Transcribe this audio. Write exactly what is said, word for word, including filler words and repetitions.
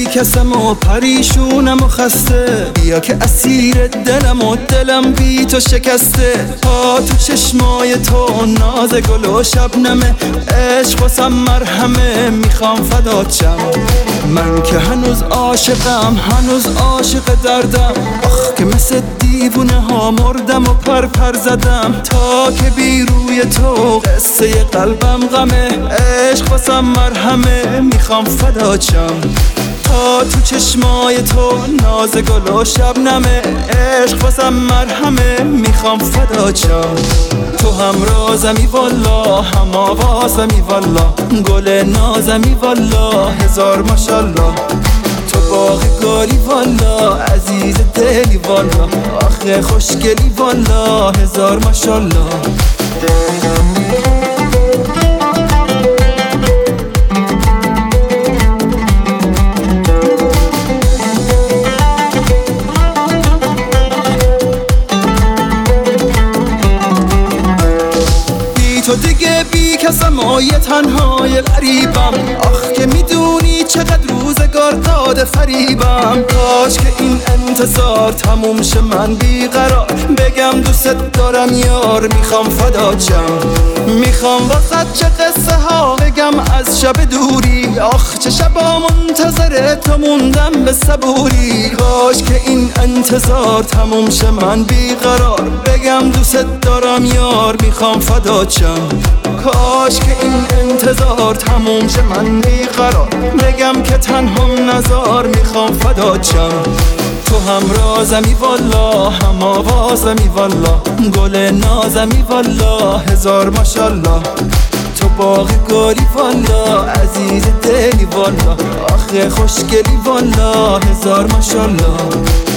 کسم و پریشونم و خسته، بیا که اسیر دلم و دلم بی تو شکسته. تا تو چشمای تو ناز گل و شبنمه، عشق واسم مرهمه، میخوام فدات شم. من که هنوز عاشقم، هنوز عاشق دردم، آخ که مثل دیوونه ها مردم و پر پر زدم. تا که بی روی تو قصه قلبم غمه، عشق واسم مرهمه، میخوام فدات شم. تا تو چشمای تو ناز گل و شبنمه، عشق واسم مرهمه، میخوام فدات شم. تو هم رازمی والا، هم آوازمی والا، گل نازمی والا، هزار ماشالله. تو باغ گلی والا، عزیز دلی والا، آخه خوشگلی والا، هزار ماشالله. تو دیگه بی کسم و یه تنهای غریبم، آخ که میدونی چقدر روزگار داده فریبم. کاش که این انتظار تموم شه، من بیقرار بگم دوست دارم یار، میخوام فدات شم. میخوام واسه چه قصه ها بگم از شب دوری، آخ چه شبا منتظر تو موندم به صبوری. کاش که این انتظار تموم شه، من بیقرار بگم دوست دارم یار، میخوام فدات شم. کاش که این انتظار تموم شه، من بیقرار بگم که تنهام نزار، میخوام فدات شم. تو هم رازمی والا، هم آوازمی والا، گل نازمی والا، هزار ماشالله. تو باغ گلی والا، عزیز دلی والا، آخه خوشگلی والا، هزار ماشالله.